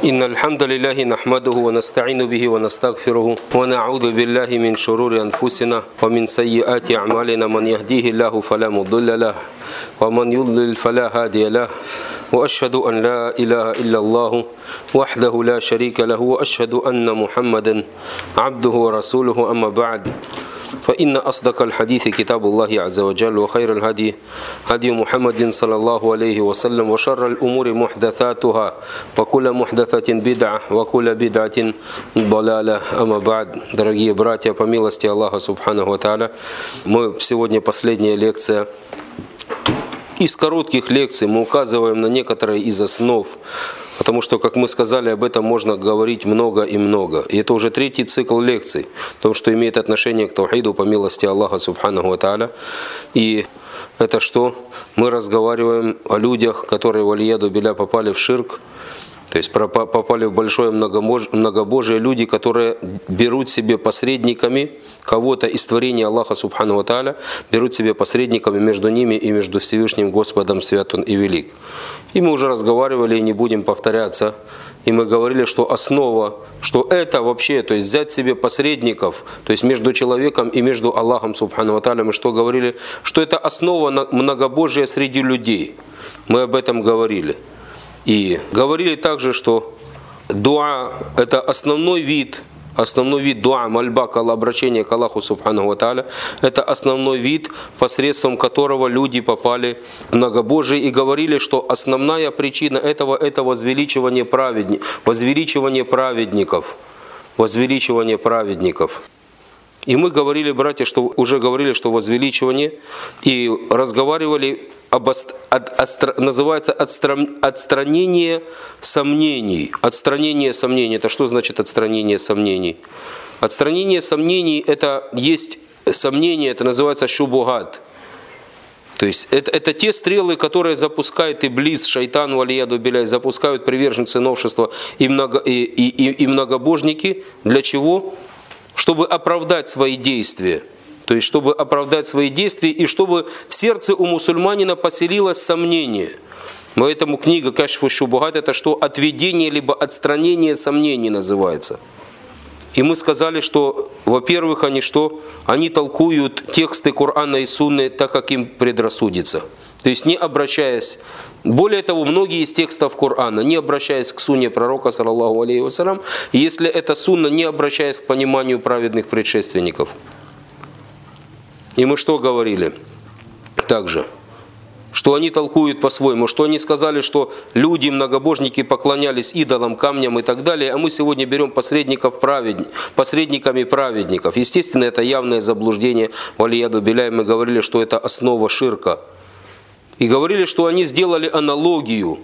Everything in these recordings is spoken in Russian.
إن الحمد لله نحمده ونستعين به ونستغفره ونعوذ بالله من شرور أنفسنا ومن سيئات أعمالنا من يهديه الله فلا مضل له ومن يضلل فلا هادي له وأشهد أن لا إله إلا الله وحده لا شريك له وأشهد أن محمدا عبده ورسوله أما بعد فإن أصدق الحديث كتاب الله عز وجل وخير الهدي هدي محمد صلى الله عليه وسلم وشر الأمور محدثاتها وكل محدثة بدعة وكل بدعة ضلالة. أما بعد, дорогие братья, по милости Аллаха Субханаху ва Тааля, сегодня последняя лекция. Из коротких лекций мы указываем на некоторые из основ, потому что, как мы сказали, об этом можно говорить много и много. И это уже третий цикл лекций, потому что имеет отношение к таухиду по милости Аллаха Субханаху ва Тааля. И это что? Мы разговариваем о людях, которые валияду билля попали в ширк, то есть попали в большое многобожие, люди, которые берут себе посредниками кого-то из творения Аллаха Субхану ва Тааля, берут себе посредниками между ними и между Всевышним Господом Свят Он и Велик. И мы уже разговаривали, и не будем повторяться, и мы говорили, что основа, что это вообще, то есть взять себе посредников, то есть между человеком и между Аллахом Субхану ва Тааля, мы что говорили, что это основа многобожия среди людей. Мы об этом говорили. И говорили также, что дуа – это основной вид дуа, мольба, обращение к Аллаху Субхану ва Тааля, это основной вид, посредством которого люди попали в многобожие. И говорили, что основная причина этого – это возвеличивание праведников. И мы говорили, братья, что уже говорили, что возвеличивание, и разговаривали называется отстранение сомнений. Отстранение сомнений. Это что значит отстранение сомнений? Отстранение сомнений – это есть сомнения, это называется шубугат. То есть это те стрелы, которые запускает Иблис, шайтан, валияду билля, запускают приверженцы новшества и многобожники. Для чего? Чтобы оправдать свои действия. То есть, чтобы оправдать свои действия и чтобы в сердце у мусульманина поселилось сомнение. Поэтому книга Кашфу Шубухат – это что? Отведение, либо отстранение сомнений называется. И мы сказали, что, во-первых, они что? Они толкуют тексты Корана и Сунны так, как им предрассудится. То есть не обращаясь, более того, многие из текстов Корана, не обращаясь к сунне пророка, саллаллаху алейхи вассалям, если это сунна, не обращаясь к пониманию праведных предшественников. И мы что говорили? Также, что они толкуют по-своему, что они сказали, что люди, многобожники поклонялись идолам, камням и так далее, а мы сегодня берем посредниками праведников. Естественно, это явное заблуждение. Валияду билля, мы говорили, что это основа ширка. И говорили, что они сделали аналогию,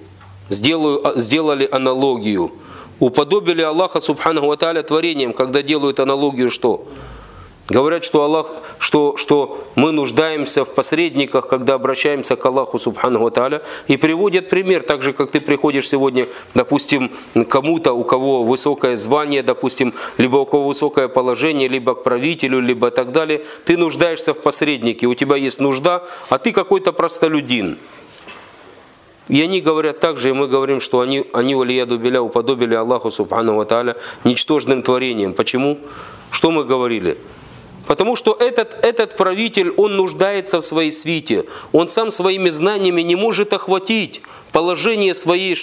уподобили Аллаха Субханаху ва Тааля творением, когда делают аналогию что? Говорят, что Аллах, что мы нуждаемся в посредниках, когда обращаемся к Аллаху Субханаху ва Тааля, и приводят пример, так же, как ты приходишь сегодня, допустим, к кому-то, у кого высокое звание, допустим, либо у кого высокое положение, либо к правителю, либо так далее, ты нуждаешься в посреднике, у тебя есть нужда, а ты какой-то простолюдин. И они говорят так же, и мы говорим, что они валияду билля, уподобили Аллаху Субханаху ва Тааля ничтожным творением. Почему? Что мы говорили? Потому что этот правитель, он нуждается в своей свите. Он сам своими знаниями не может охватить положение своей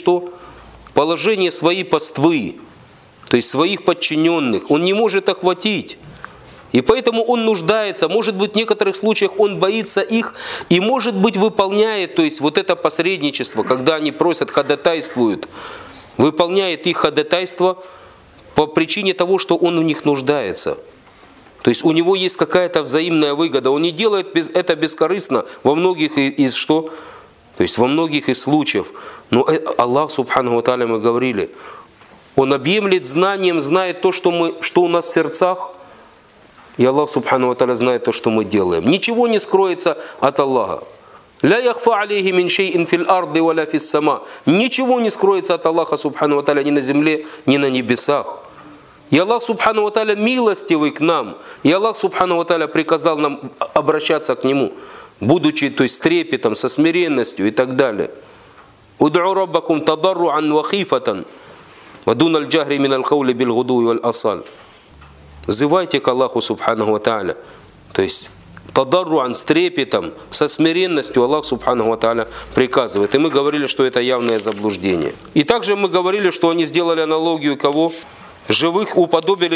паствы, то есть своих подчиненных. Он не может охватить. И поэтому он нуждается, может быть, в некоторых случаях он боится их и, может быть, выполняет, то есть вот это посредничество, когда они просят, ходатайствуют, выполняет их ходатайство по причине того, что он в них нуждается. То есть у него есть какая-то взаимная выгода. Он не делает это бескорыстно во многих из что? То есть во многих из случаев. Но Аллах Субханаху ва Тааля, мы говорили, Он объемлет знанием, знает то, что у нас в сердцах. И Аллах Субханаху ва Тааля знает то, что мы делаем. Ничего не скроется от Аллаха. «Ля яхфа алейхи мин шейин фил арды ва ля фис сама». Ничего не скроется от Аллаха Субханаху ва Тааля ни на земле, ни на небесах. И Аллах Субхану ва Тааля милостивый к нам. И Аллах Субхану ва Тааля приказал нам обращаться к Нему, будучи, то есть, с трепетом, со смиренностью и так далее. «Уд'у раббакум тадарруан ва хифатан». «Вадун аль-джахри мин аль-каули бил-гудуи валь-асаль». Взывайте к Аллаху Субханаху ва Тааля. То есть тадарруан, с трепетом, со смиренностью Аллах Субханаху ва Тааля приказывает. И мы говорили, что это явное заблуждение. И также мы говорили, что они сделали аналогию кого? Живых уподобили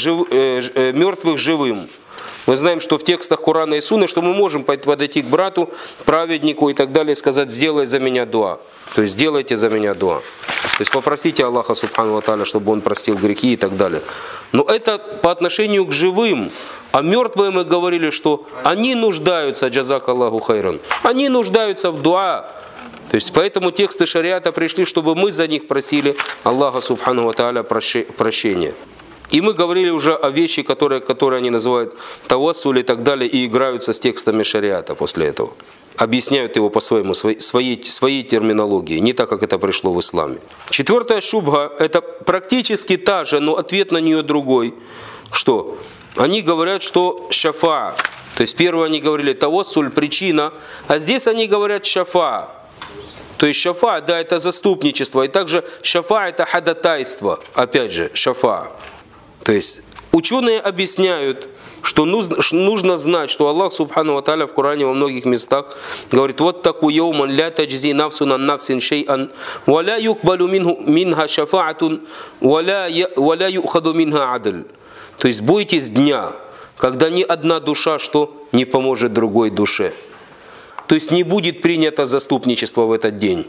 мертвых живым. Мы знаем, что в текстах Корана и Сунны, что мы можем подойти к брату, праведнику и так далее, и сказать: сделай за меня дуа. То есть сделайте за меня дуа. То есть попросите Аллаха Субхану ва Тааля, чтобы Он простил грехи и так далее. Но это по отношению к живым. А мертвые мы говорили, что они нуждаются, джазак Аллаху хайран, они нуждаются в дуа. То есть поэтому тексты шариата пришли, чтобы мы за них просили Аллаха Субхану ва Тааля прощения. И мы говорили уже о вещи, которые они называют тавассуль и так далее, и играются с текстами шариата после этого. Объясняют его по-своему, своей терминологии, не так, как это пришло в исламе. Четвертая шубха, это практически та же, но ответ на нее другой. Что? Они говорят, что шафа. То есть первое они говорили тавассуль, причина, а здесь они говорят шафа. То есть шафа, да, это заступничество. И также шафа это ходатайство. Опять же, шафа. То есть ученые объясняют, что нужно знать, что Аллах Субхану ва Тааля в Коране во многих местах говорит: вот таку яуман ля таджзи нафсун ан нафсин шей'ан ва ля юкбалу минха шафа'атун ва ля ю'хаду минха адль. То есть бойтесь дня, когда ни одна душа что не поможет другой душе. То есть не будет принято заступничество в этот день.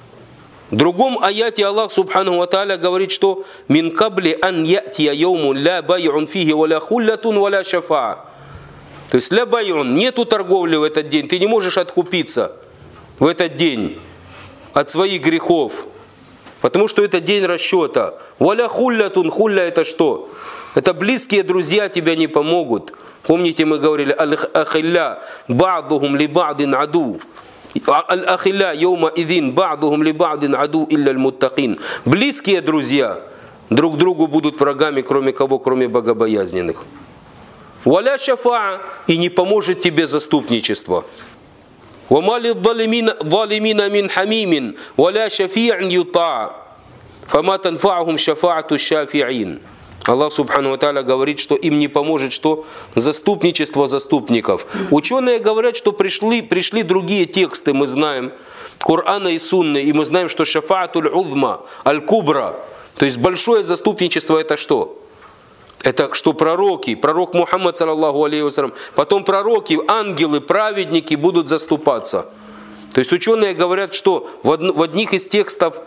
В другом аяте Аллах Субхану ва Тааля говорит, что «Мин кабли ан ятия яумун ля бай'ун фихи ва ля хуллятун ва ля шафа». То есть ля бай'ун, нету торговли в этот день, ты не можешь откупиться в этот день от своих грехов, потому что это день расчета. Ва ля хуллятун, хулля это что? Это близкие друзья тебя не помогут. Помните, мы говорили «Аль-ахилля ба'духум ли ба'дин аду». Аль-ахилля йома идин ба'духум ли ба'дин аду илля аль-муттакин. Близкие друзья друг другу будут врагами, кроме кого? Кроме богобоязненных. Валя шафа, и не поможет тебе заступничество. Вама лидзалимина мин хамимин валя шафи'ан юта. Фама танфа'хум шафа'ату шафи'ин. Аллах Субхану ва Тааля говорит, что им не поможет что? Заступничество заступников. Ученые говорят, что пришли другие тексты, мы знаем, Корана и Сунны, и мы знаем, что шафа'атуль узма, аль-кубра, то есть большое заступничество это что? Это что пророки, пророк Мухаммад, саллаллаху алейхи вассалям, потом пророки, ангелы, праведники будут заступаться. То есть ученые говорят, что в одних из текстов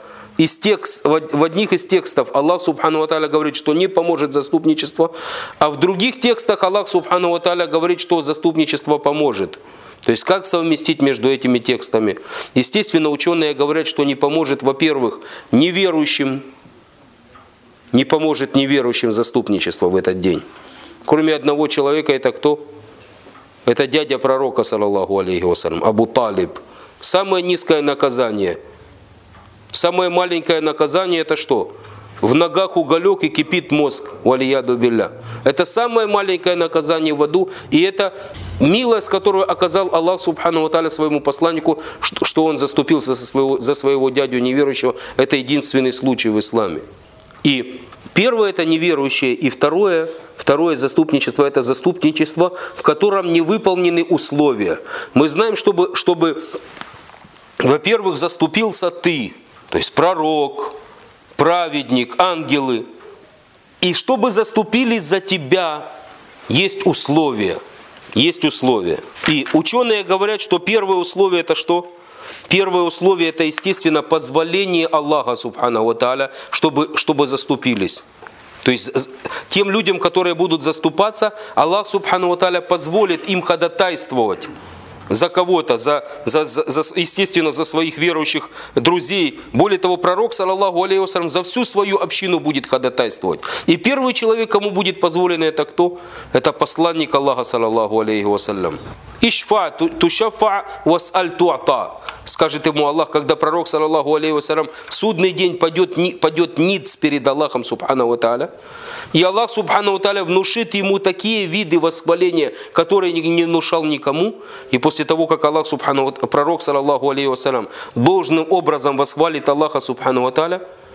Аллах Субхану ва Тааля говорит, что не поможет заступничество, а в других текстах Аллах Субхану ва Тааля говорит, что заступничество поможет. То есть как совместить между этими текстами? Естественно, ученые говорят, что не поможет, во-первых, неверующим, не поможет неверующим заступничество в этот день. Кроме одного человека, это кто? Это дядя пророка, саллаллаху алейхи вассалям, Абу Талиб. Самое низкое наказание. Самое маленькое наказание это что? В ногах уголек и кипит мозг. Валияду билля. Это самое маленькое наказание в аду. И это милость, которую оказал Аллах Субхану ва Тааля своему посланнику, что он заступился за своего дядю неверующего. Это единственный случай в исламе. И первое это неверующие. И второе заступничество это заступничество, в котором не выполнены условия. Мы знаем, чтобы во-первых, заступился ты. То есть пророк, праведник, ангелы. И чтобы заступились за тебя, есть условия. Есть условия. И ученые говорят, что первое условие это что? Первое условие это, естественно, позволение Аллаха Субхану ва Тааля, чтобы заступились. То есть тем людям, которые будут заступаться, Аллах Субхану ва Тааля позволит им ходатайствовать за кого-то, естественно, за своих верующих друзей. Более того, пророк, саллаллаху алейхи вассалям, за всю свою общину будет ходатайствовать. И первый человек, кому будет позволено это кто? Это посланник Аллаха, саллаллаху алейхи вассалям. Ишфа тушафа васаль туата. Скажет ему Аллах, когда пророк, саллаллаху алейхи вассалям, в судный день падет ниц перед Аллахом, субхану ва тааля. И Аллах, субхану ва тааля, внушит ему такие виды восхваления, которые не внушал никому. И после того, как Аллах, пророк, саллаллаху алейхи вассалям, должным образом восхвалит Аллаха, субхану ва тааля,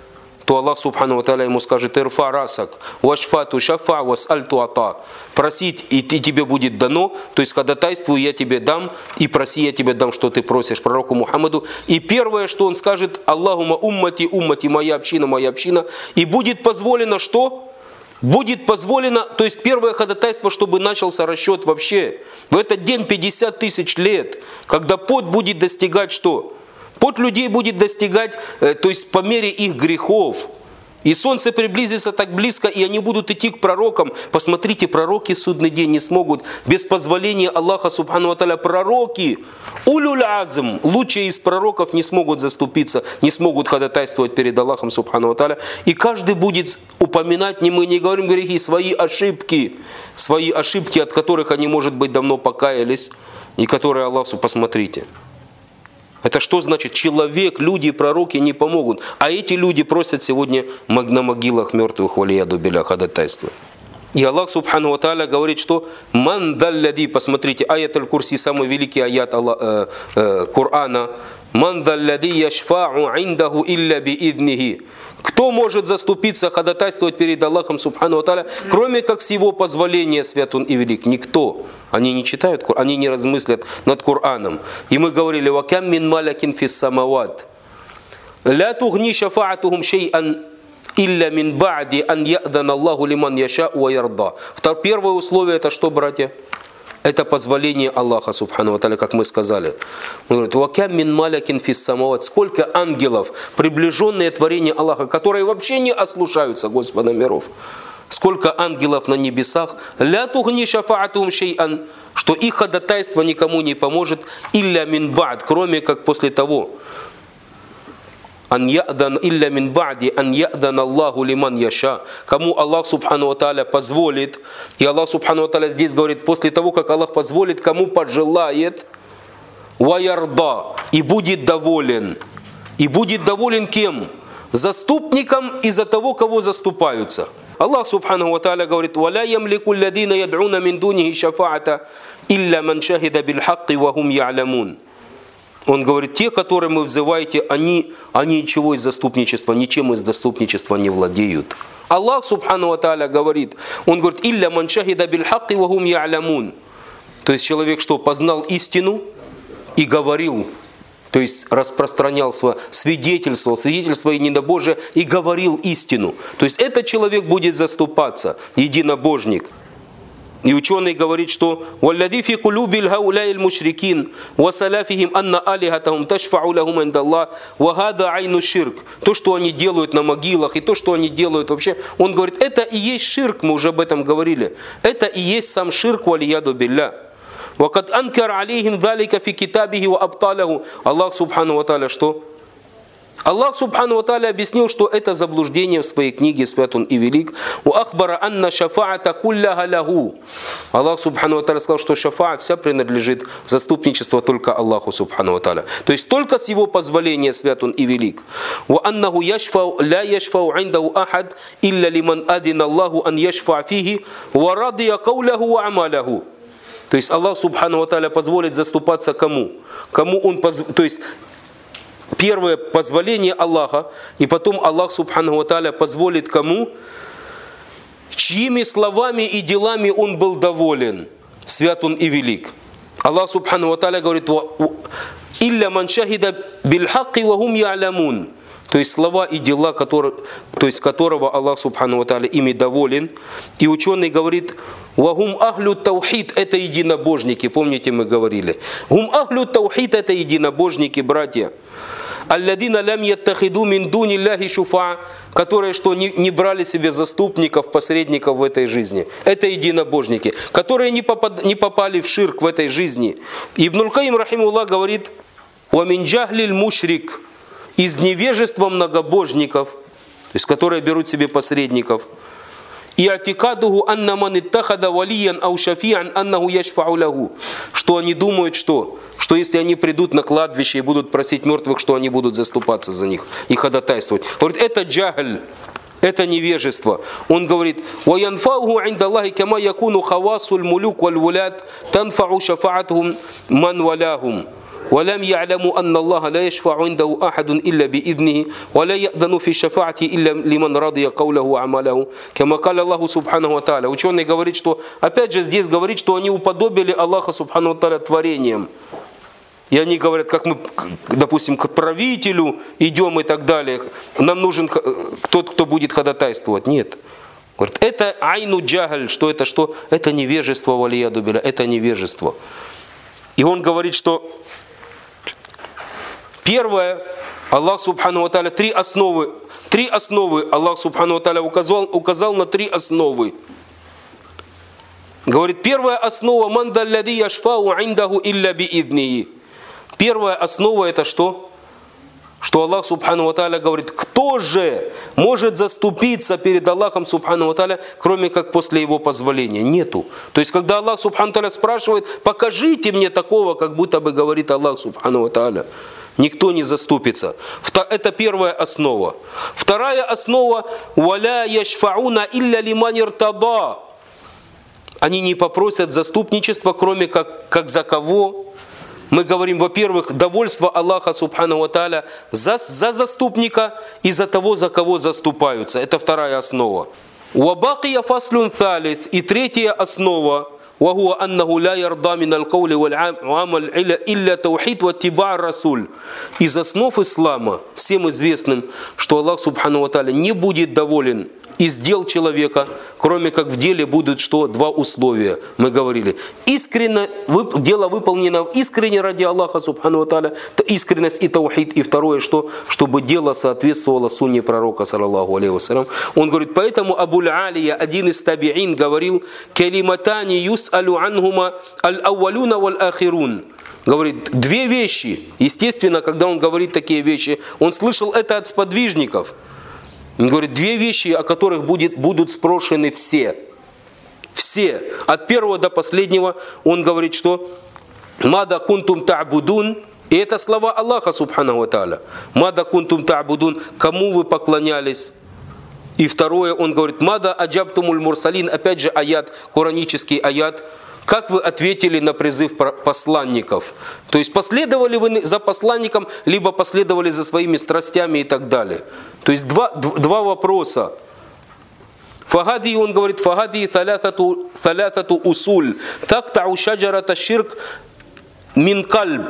то Аллах Субхану ва Тааля ему скажет: «Ирфа расак, вашфату шафа, васальту ата». Просить, и тебе будет дано, то есть ходатайствуй, я тебе дам, и проси, я тебе дам, что ты просишь, пророку Мухаммаду. И первое, что он скажет: «Аллахума уммати, уммати», моя община, и будет позволено что? Будет позволено, то есть первое ходатайство, чтобы начался расчет вообще. В этот день 50 тысяч лет, когда пот будет достигать что? Пот людей будет достигать, то есть по мере их грехов. И солнце приблизится так близко, и они будут идти к пророкам. Посмотрите, пророки в судный день не смогут без позволения Аллаха Субхану ва Тааля. Пророки, улюль азм, лучшие из пророков не смогут заступиться, не смогут ходатайствовать перед Аллахом Субхану ва Тааля. И каждый будет упоминать, мы не говорим грехи, свои ошибки, от которых они, может быть, давно покаялись, и которые Аллаху, посмотрите. Это что значит? Человек, люди, пророки не помогут. А эти люди просят сегодня на могилах мертвых, валияду билля, ходатайства. И Аллах Субхану ва Тааля говорит, что «Ман даллади», посмотрите, аят аль-Курси, самый великий аят Корана. «Ман даллади яшфа'у индаху илля бииднихи». Кто может заступиться, ходатайствовать перед Аллахом Субхану ва Тааля, кроме как с его позволения, свят он и велик? Никто. Они не читают, они не размыслят над Кораном. И мы говорили: «Вакам мин малякин фис самават, ла тугни шафаатухум шей'ан илля мин ба'ди ан я'дан Аллаху лиман яша ва ярда». Первое условие — это что, братья? Это позволение Аллаха Субхану ва Тааля, как мы сказали. Он говорит: «Вакам мин малякин фис самават». Сколько ангелов, приближенные творения Аллаха, которые вообще не ослушаются Господа миров. Сколько ангелов на небесах, ля тугни шафаатухум шей'ан, что их ходатайство никому не поможет, илля мин ба'д, кроме как после того. Илля мин ба'ди ан я'дан Аллаху лиман яша. Кому Аллах Субхану ва Тааля позволит. И Аллах Субхану ва Тааля здесь говорит: после того, как Аллах позволит, кому пожелает, ва ярда, и будет доволен. И будет доволен кем? Заступником из-за того, кого заступаются. Аллах Субхану ва Тааля говорит: «Валя ямлику алладина яд'уна мин дунихи шафаата илля ман шахида бил хакки ва хум я'лямун». Он говорит: те, которые вы взываете, они ничего из заступничества, ничем из заступничества не владеют. Аллах Субхану ва Тааля говорит, он говорит: «Илля ман шахида бил хакки ва хум я'лямун». То есть человек что? Познал истину и говорил, то есть распространял свидетельство и недобожие, и говорил истину. То есть этот человек будет заступаться, единобожник. И ученый говорит, что «Валлади фи кулубил хауляил мушрикин ва салафихим анна алихатахум ташфау лахум индаллах ва гада айну ширк». То, что они делают на могилах, и то, что они делают вообще, он говорит, это и есть ширк, мы уже об этом говорили. Это и есть сам ширк, валияду билля. «Вакад анкар алейхим залика фи китабихи ва абталаху». Аллах Субхану ва Тааля что? Аллах Субхану ва Тааля объяснил, что это заблуждение в своей книге, свят он и велик. «Уахбара анна шафаата кулляха лаху». Аллах Субхану ва Тааля сказал, что шафаат вся принадлежит, заступничество только Аллаху Субхану ва Тааля. То есть только с его позволения, свят он и велик. «Ва аннаху яшфау ла яшфау индаху ахад илля лиман адина Аллаху ан яшфа фихи ва радия кауляху ва амаляху». То есть Аллах Субхану ва Тааля позволит заступаться кому? То есть первое позволение Аллаха, и потом Аллах Субхану ва Тааля позволит кому? Чьими словами и делами он был доволен, свят он и велик. Аллах Субхану ва Тааля говорит: «Илля ман шахида бил хакки ва хум я'лямун». То есть слова и дела, которого Аллах Субхану ва Тааля ими доволен. И ученый говорит: «Вахум ахлю таухид» — это единобожники. Помните, мы говорили. «Гум ахлю таухид» — это единобожники, братья. «Алладина лям яттахиду мин дуни ляхи шуфа», которые что, не брали себе заступников, посредников в этой жизни. Это единобожники, которые не попали в ширк в этой жизни. Ибн Каим рахимуллах говорит: «Ва мин джахлиль мушрик», из невежества многобожников, то есть которые берут себе посредников, и атикадуху анна ман иттахада валиян ау шафиан аннаху яшфау лаху, что они думают, что если они придут на кладбище и будут просить мертвых, что они будут заступаться за них и ходатайствовать. Говорит, это джахль, это невежество. Он говорит: «Ваянфауху индаллахи кама якуну хавасуль мулюк валь вулят танфау шафаатухум ман валяхум». وَلَمْ يَعْلَمُوا أَنَّ اللَّهَ لَا يَشْفَعُ عِنْدَهُ أَحَدٌ إِلَّا بِإِذْنِهِ وَلَا يَأْذَنُ فِي الشَّفَاعَةِ إِلَّا لِمَنْ رَضِيَ قَوْلَهُ وَعَمَلَهُ كما قال Аллаху Субхану ва Тааля. Ученый говорит, что, опять же, здесь говорит, что они уподобили Аллаха Субхану ва Тааля творением. И они говорят, как мы, допустим, к правителю идем и так далее. Нам нужен тот, кто будет ходатайствовать. Нет. Говорит, это айну джагаль. Что это? Что? Это невежество, валияду билля. Это невежество. И он говорит, что первое, Аллах Субхану ва Тааля, три основы Аллах Субхану ва Тааля указал на три основы. Говорит, первая основа, ман даллади яшфау индаху илля бииднихи. Первая основа это что? Что Аллах Субхану ва Тааля говорит, кто же может заступиться перед Аллахом Субхану ва Тааля, кроме как после его позволения? Нету. То есть, когда Аллах Субхану ва Тааля спрашивает, покажите мне такого, как будто бы говорит Аллах Субхану ва Тааля. Никто не заступится. Это первая основа. Вторая основа, валя яшфауна илля лиман иртада. Они не попросят заступничества, кроме как за кого? Мы говорим, во-первых, довольство Аллаха Субхану ва Тааля за заступника и за того, за кого заступаются. Это вторая основа. Уабакия фаслюн талит. И третья основа. وهو أنه لا يرضى من القول والعمل إلا توحيد واتباع الرسول. Из основ ислама всем известным, что Аллах Субхану ва Тааля не будет доволен из дел человека, кроме как в деле будут что? Два условия. Мы говорили. Искренне, дело выполнено искренне ради Аллаха Субхану ва Тааля, искренность и таухид. И второе, что? Чтобы дело соответствовало сунне пророка, саллаллаху алейхи вассалям. Он говорит, поэтому Абуль Алия, один из табиин, говорил, калиматани юс'алю анхума аль-ауалюна валь-ахирун. Говорит, две вещи. Естественно, когда он говорит такие вещи, он слышал это от сподвижников. Он говорит, две вещи, о которых будут спрошены все. Все. От первого до последнего он говорит, что «Мада кунтум та'будун». И это слова Аллаха Субхану ва Тааля. «Мада кунтум та'будун». Кому вы поклонялись? И второе, он говорит, «Мада аджабтумуль мурсалин». Опять же аят, коранический аят. Как вы ответили на призыв посланников? То есть последовали вы за посланником, либо последовали за своими страстями и так далее. То есть два вопроса. Фагади, он говорит, фагади талятату усуль. Тактау шаджарата ширк мин кальб.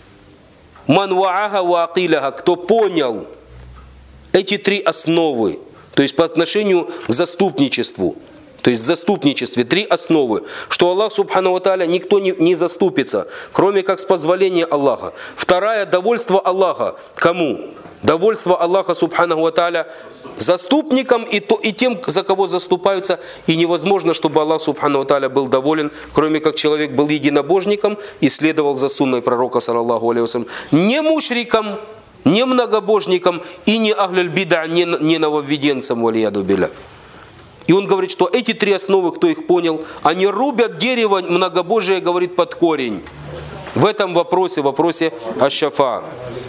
Ман ваага ваакиляха. Кто понял эти три основы, то есть по отношению к заступничеству. То есть в заступничестве три основы. Что Аллах Субхану ва Тааля никто не заступится, кроме как с позволения Аллаха. Вторая, довольство Аллаха. Кому? Довольство Аллаха Субхану ва Тааля заступникам и тем, за кого заступаются. И невозможно, чтобы Аллах Субхану ва Тааля был доволен, кроме как человек был единобожником и следовал за сунной пророка, саллаллаху алейхи вассалям. Не мушриком, не многобожником и не ахлюль бида, не нововведенцем, валияду билля. И он говорит, что эти три основы, кто их понял, они рубят дерево многобожие, говорит, под корень. В этом вопросе аш-шафа.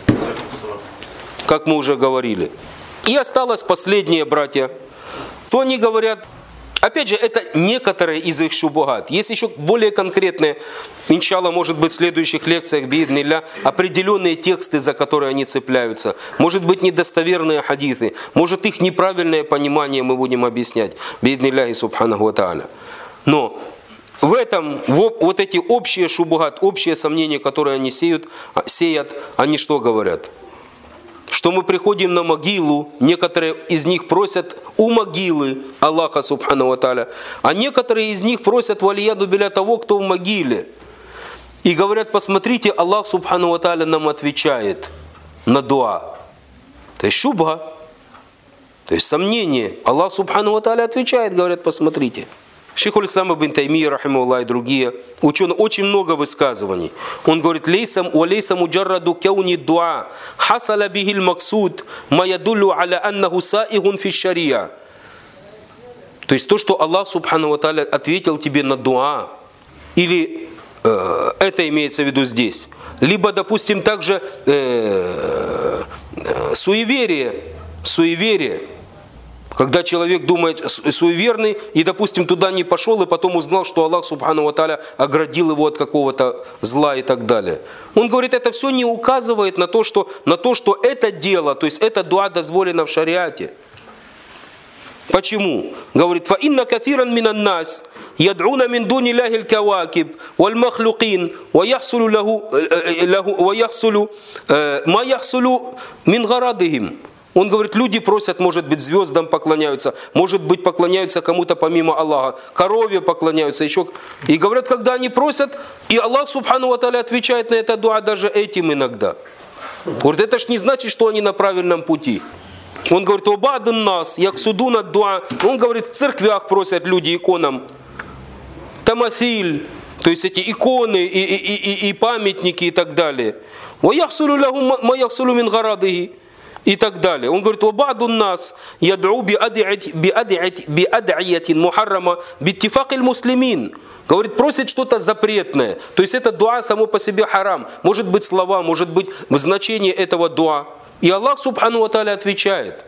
Как мы уже говорили. И осталось последнее, братья. То они говорят, опять же, это некоторые из их шубухат. Есть еще более конкретные, иншалла, может быть, в следующих лекциях, бииднилля, определенные тексты, за которые они цепляются. Может быть, недостоверные хадисы. Может, их неправильное понимание мы будем объяснять. Бииднилля и субханаху ва тааля. Но в этом, вот эти общие шубухат, общие сомнения, которые они сеют, они что говорят? Что мы приходим на могилу, некоторые из них просят у могилы Аллаха Субхану ва Тааля, а некоторые из них просят валияду билля того, кто в могиле. И говорят, посмотрите, Аллах Субхану ва Тааля нам отвечает на дуа. То есть шубха, то есть сомнение. Аллах Субхану ва Тааля отвечает, говорят, посмотрите. Шейхуль Ислам ибн Таймия, рахимахуллах, и другие ученые, очень много высказываний. Он говорит, «Лейса муджарраду кауни дуа, хасала бихиль максуд, ма ядуллю аля аннаху саигун фи шария». То есть то, что Аллах Субхану ва Тааля ответил тебе на дуа, или это имеется в виду здесь, либо, допустим, также суеверие. Когда человек думает суеверный и, допустим, туда не пошел, и потом узнал, что Аллах Субхану ва Тааля оградил его от какого-то зла и так далее. Он говорит, это все не указывает на то, что это дело, то есть это дуа дозволено в шариате. Почему? Говорит, فَإِنَّ كَثِيرًا مِنَ النَّاسِ يَدْعُونَ مِنْ دُونِ اللَّهِ الْكَوَاكِبِ وَالْمَخْلُقِينَ وَيَحْصُلُ مَا يَحْصُلُ مِنْ غَرَضِهِمْ. Он говорит, люди просят, может быть, звездам поклоняются, может быть, поклоняются кому-то помимо Аллаха, корове поклоняются, еще. И говорят, когда они просят, и Аллах Субхану ва Тааля отвечает на это дуа даже этим иногда. Говорит, это ж не значит, что они на правильном пути. Он говорит, «Обад нас, яксудуна дуа». Он говорит, в церквях просят люди иконам. Тамафиль, то есть эти иконы и памятники и так далее. «Ваяхсулу лахум ма яхсулу мин гарадихи». И так далее. Он говорит, «Обаду нас ядру биад'иятин мухаррама биттифакиль муслимин». Говорит, просит что-то запретное. То есть это дуа само по себе харам. Может быть слова, может быть значение этого дуа. И Аллах Субхану ва Тааля отвечает.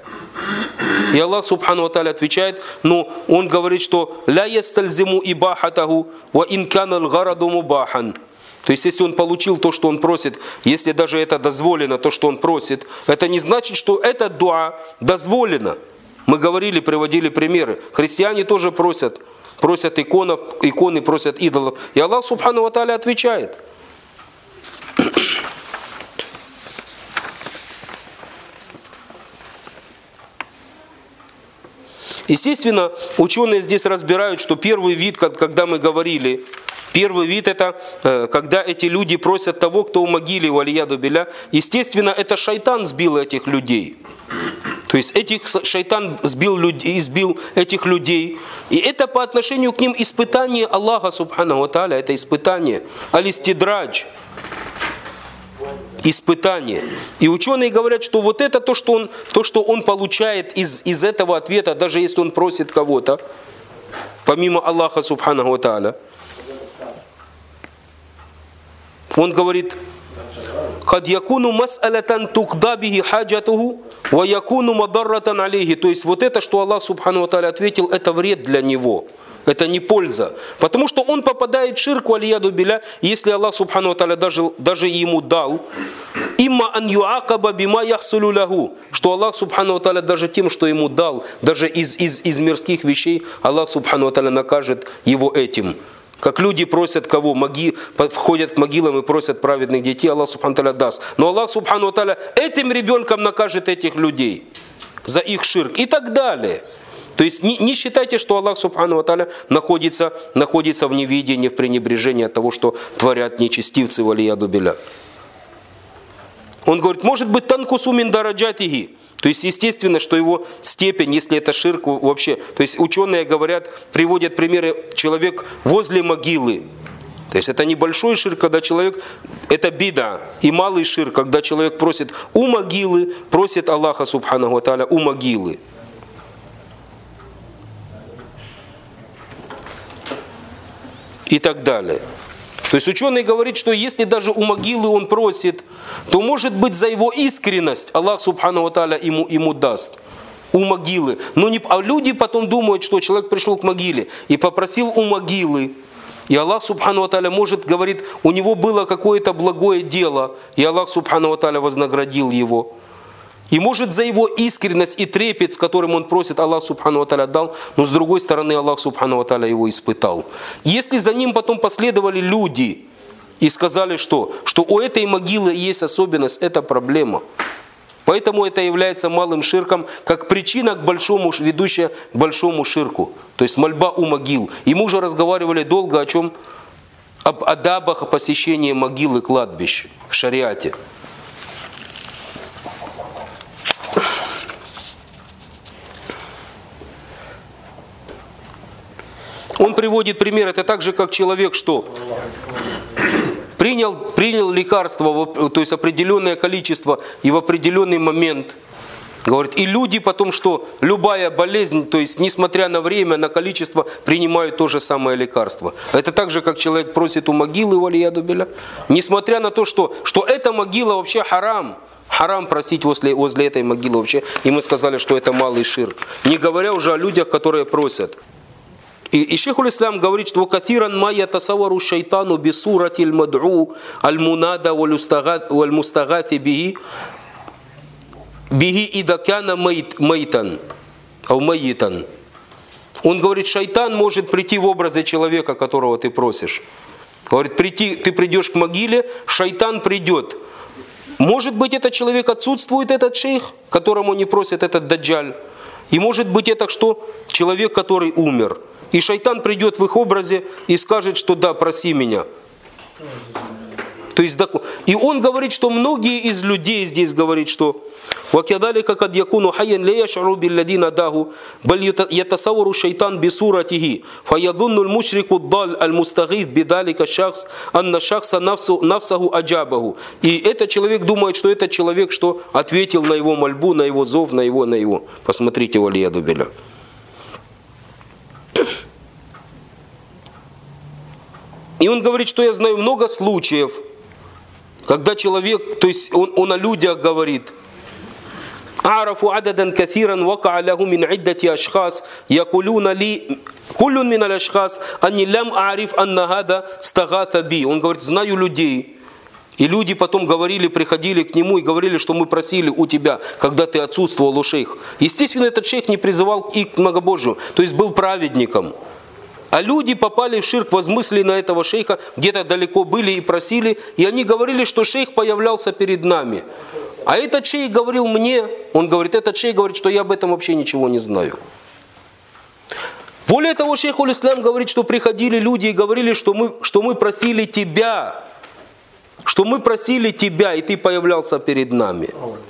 Но он говорит, что «Ля ястальзиму ибахатаху ва инканал гараду мубахан». То есть, если он получил то, что он просит, если даже это дозволено, то, что он просит, это не значит, что это дуа дозволено. Мы говорили, приводили примеры. Христиане тоже просят иконы, просят идолов. И Аллах Субхану ва Тааля отвечает. Естественно, ученые здесь разбирают, что первый вид, когда мы говорили, первый вид это, когда эти люди просят того, кто у могилы, валияду билля. Естественно, это шайтан сбил этих людей. То есть шайтан избил этих людей. И это по отношению к ним испытание Аллаха Субхану ва Тааля, это испытание. Алистидрадж. Испытание. И ученые говорят, что вот это то, что он получает из этого ответа, даже если он просит кого-то, помимо Аллаха Субхану ва Тааля. Он говорит, «Кад якуну мас'алатан тукда бихи хаджатуху, ва якуну мадарратан алейхи». То есть вот это, что Аллах Субхану ва Тааля ответил, это вред для него. Это не польза. Потому что он попадает в ширк, валияду билля, если Аллах Субхану ва Тааля даже ему дал. Имма ан юакаба бима яхсулу лаху. Что Аллах Субхану ва Тааля даже тем, что ему дал, даже из мирских вещей, Аллах Субхану ва Тааля накажет его этим. Как люди просят кого? Ходят к могилам и просят праведных детей, Аллах Субхану ва Тааля даст. Но Аллах Субхану ва Тааля этим ребенком накажет этих людей за их ширк и так далее. То есть не считайте, что Аллах Субхану ва Тааля находится в неведении, в пренебрежении от того, что творят нечестивцы, валияду билля. Он говорит, может быть, танкусу мин дараджатихи. То есть, естественно, что его степень, если это ширк вообще. То есть, ученые говорят, приводят примеры, человек возле могилы. То есть, это небольшой ширк, когда человек, это бида. И малый ширк, когда человек просит у могилы, просит Аллаха Субхану ва Тааля у могилы. И так далее. То есть ученый говорит, что если даже у могилы он просит, то может быть за его искренность Аллах Субхану ва Тааля ему даст. У могилы. А люди потом думают, что человек пришел к могиле и попросил у могилы. И Аллах Субхану ва Тааля говорит, у него было какое-то благое дело, и Аллах Субхану ва Тааля вознаградил его. И может за его искренность и трепет, с которым он просит, Аллах Субхану ва Тааля дал, но с другой стороны Аллах Субхану ва Тааля его испытал. Если за ним потом последовали люди и сказали, что у этой могилы есть особенность, это проблема. Поэтому это является малым ширком, как причина ведущая к большому ширку. То есть мольба у могил. И мы уже разговаривали долго о чем? Об адабах посещения могил и кладбищ в шариате. Он приводит пример, это так же, как человек, что принял лекарство, то есть определенное количество и в определенный момент. Говорит, и люди потом, что любая болезнь, то есть несмотря на время, на количество, принимают то же самое лекарство. Это так же, как человек просит у могилы, валияду билля. Несмотря на то, что эта могила вообще харам, Харам просить возле этой могилы вообще. И мы сказали, что это малый ширк. Не говоря уже о людях, которые просят. И шейхуль ислам говорит, что «Катиран ма ятасавару шайтану бисурати аль-мад'у аль-мунада валь-мустагати биги ида кяна майтан». Он говорит, шайтан может прийти в образе человека, которого ты просишь. Говорит, ты придешь к могиле, шайтан придет. Может быть, этот человек отсутствует, этот шейх, которому не просят этот даджаль. И может быть, это что? Человек, который умер. И шайтан придет в их образе и скажет, что да, проси меня. То есть, и он говорит, что многие из людей здесь говорит, что وَكَذَلِكَ قَدْ يَكُونُ حَيًّا لَا يَشْعُرُ بِالَّذِينَ دَاهُ بَلْ يَتَصَوَّرُ الشَّيْطَانُ بِصُورَتِهِ فَيَظُنُّ الْمُشْرِكُ الضَّالُّ الْمُسْتَغِيثُ بِذَلِكَ الشَّخْصِ أَنَّ الشَّخْصَ نَفْسَهُ أَجَابَهُ. И этот человек думает, что этот человек что ответил на его мольбу, на его зов, на его. Посмотрите, валияду билля. И он говорит, что я знаю много случаев, когда человек, то есть он о людях говорит, أعرف عددا كثيرا وقع له من عدة أشخاص يقولون لي كل من الأشخاص أني لم أعرف أن هذا استغاث بي. Он говорит, знаю людей. И люди потом приходили к нему и говорили, что мы просили у тебя, когда ты отсутствовал у шейха. Естественно, этот шейх не призывал их к многобожию, то есть был праведником. А люди попали в ширк, возмыслили на этого шейха, где-то далеко были и просили, и они говорили, что шейх появлялся перед нами. А этот шейх говорил мне, этот шейх говорит, что я об этом вообще ничего не знаю. Более того, шейхуль ислам говорит, что приходили люди и говорили, что мы просили тебя, и ты появлялся перед нами.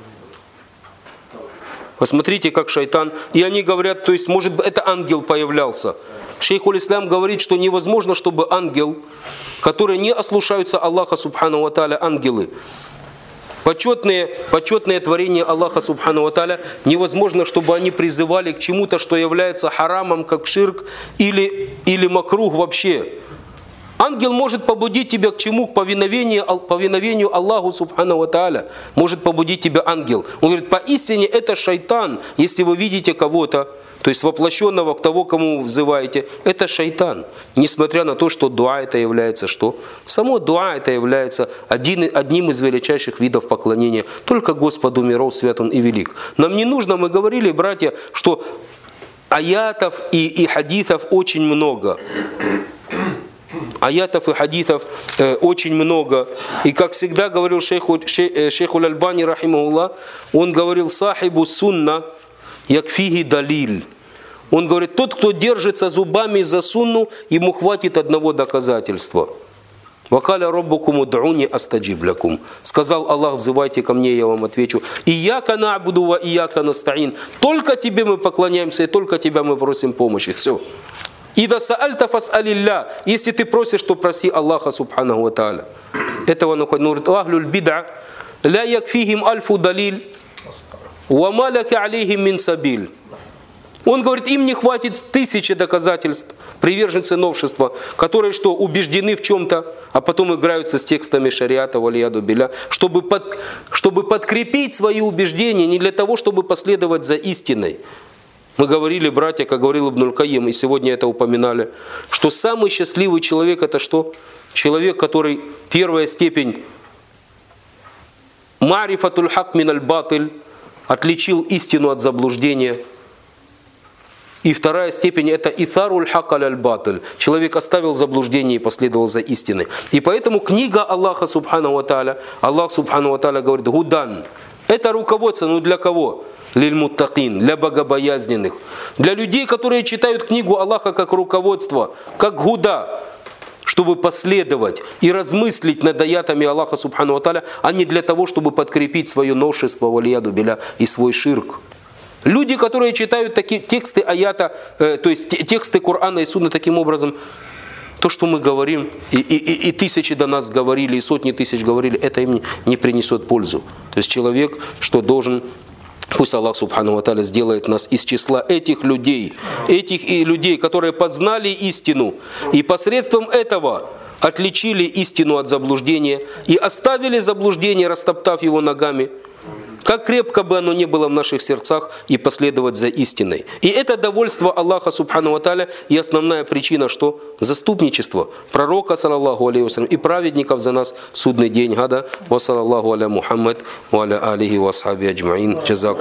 Посмотрите, как шайтан. И они говорят, то есть, может быть, это ангел появлялся. Шейхуль ислам говорит, что невозможно, чтобы ангел, которые не ослушаются Аллаха субхану ва тааля, ангелы, почетные творения Аллаха субхану ва тааля, невозможно, чтобы они призывали к чему-то, что является харамом, как ширк или макрух вообще. Ангел может побудить тебя к чему? К повиновению Аллаху субхану ва тааля. Может побудить тебя ангел. Он говорит, поистине это шайтан. Если вы видите кого-то, то есть воплощенного к того, кому взываете, это шайтан. Несмотря на то, что дуа это является что? Само дуа это является одним из величайших видов поклонения. Только Господу миров свят Он и велик. Нам не нужно, мы говорили, братья, что аятов и хадисов очень много. Аятов и хадисов очень много. И как всегда говорил шейхуль Альбани, рахимахуллах, он говорил, сахибу сунна якфихи далиль. Он говорит, тот, кто держится зубами за сунну, ему хватит одного доказательства. Вакаля роббукум уд'уни астаджиб лякум. Сказал Аллах, взывайте ко мне, я вам отвечу. Ияка на'буду ва ияка настаин. Только тебе мы поклоняемся, и только тебя мы просим помощи. Все. Ида саальта фас'алилля. Если ты просишь, то проси Аллаха субханаху ва тааля. Этого говорит, ахлюль бид'а ля якфихим альфу далиль ва ма лака алейхим мин сабиль. Он говорит, им не хватит 1000 доказательств, приверженцы новшества, которые что, убеждены в чем-то, а потом играются с текстами шариата, валияду билля, чтобы подкрепить свои убеждения, не для того, чтобы последовать за истиной. Мы говорили, братья, как говорил Ибн аль-Кайим, и сегодня это упоминали, что самый счастливый человек это что? Человек, который первая степень марифатуль хак мин аль-батиль, отличил истину от заблуждения. И вторая степень это итаруль хак аль-батиль. Человек оставил заблуждение и последовал за истиной. И поэтому книга Аллаха субхану ва тааля, Аллах субхану ва тааля говорит, гудан. Это руководство, но для кого? Лиль-муттакин, для богобоязненных. Для людей, которые читают книгу Аллаха как руководство, как гуда, чтобы последовать и размыслить над аятами Аллаха субхану ва тааля, а не для того, чтобы подкрепить свое новшество, валияду билля, и свой ширк. Люди, которые читают такие тексты аята, то есть тексты Корана и Сунны таким образом, то, что мы говорим, и тысячи до нас говорили, и сотни тысяч говорили, это им не принесет пользу. То есть человек, что должен, пусть Аллах субхану ва тааля сделает нас из числа этих людей, которые познали истину, и посредством этого отличили истину от заблуждения и оставили заблуждение, растоптав его ногами. Как крепко бы оно ни было в наших сердцах, и последовать за истиной. И это довольство Аллаха Субхану ва Тааля, и основная причина, что заступничество пророка, саллаллаху алейхи вассалям, и праведников за нас в судный день. Гада, ва саллаллаху аля Мухаммад, ва аля алихи ва асхаби аджмаин. Джазакум.